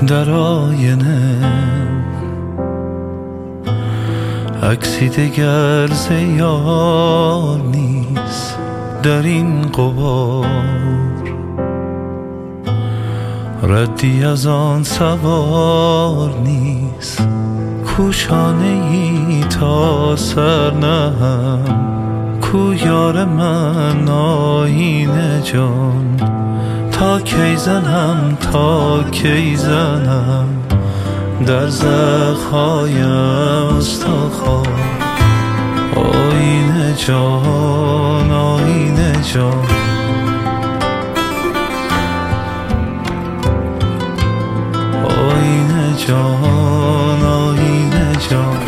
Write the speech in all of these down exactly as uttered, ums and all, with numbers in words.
در آینه عکسی دگر ز یار نیست در این غبار، ردی از آن سوار نیست کو شانه ای تا سر نهم، کو یار من آیینه جان تا کی زنم تا کی زنم در زخم‌های استخوان. آیینه جان آیینه جان آیینه جان آیینه جان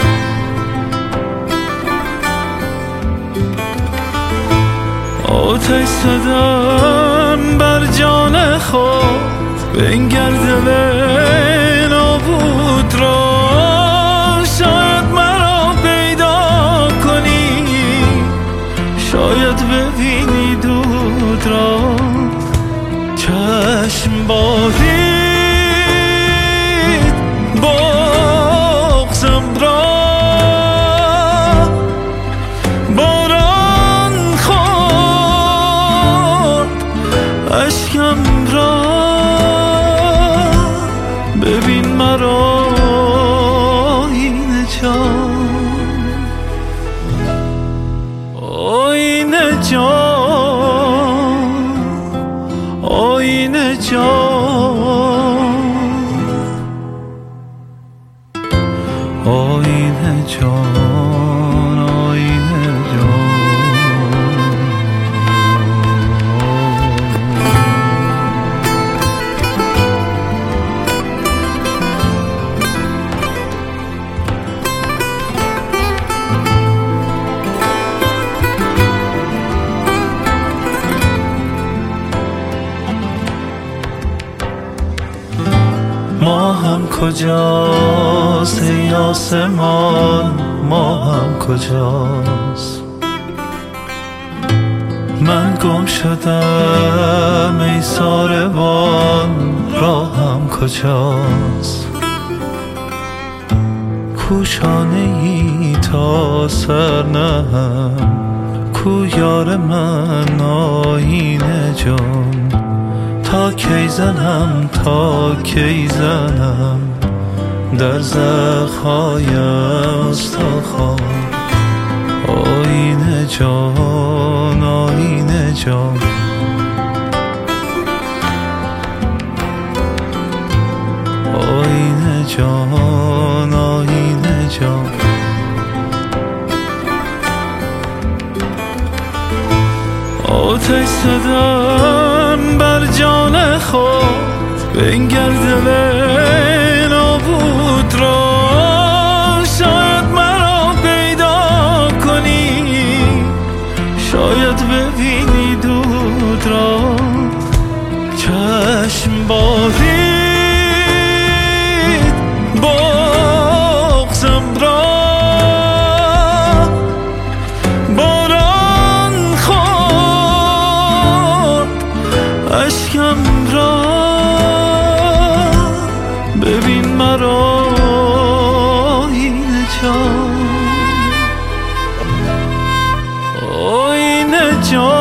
آتش زدم بر جان خود بنگرده به نابود را، شاید مرا پیدا کنی شاید ببینی دود را. چشم بارید بغضم را، باران خورد اشکم را، ببین مرا آینه جان آینه جان آینه جان آینه جان آینه جان. ما هم کجاست ای آسمان، ما هم کجاست، من گم شدم ای ساربان راهم کجاست، کو شانه ای تا سر نهم، کو یار من آیینه جان تا کی زنم تا کی زنم در زخم‌های استخوان. آینه جان آینه جان آینه جان آینه جان آتش زدم بر جان خود بنگرده به نابود را، شاید مرا پیدا کنی شاید ببینی دود را. چشم بارید بغضم را، باران خورد اشکم را، ببین مرا آینه جان آینه جان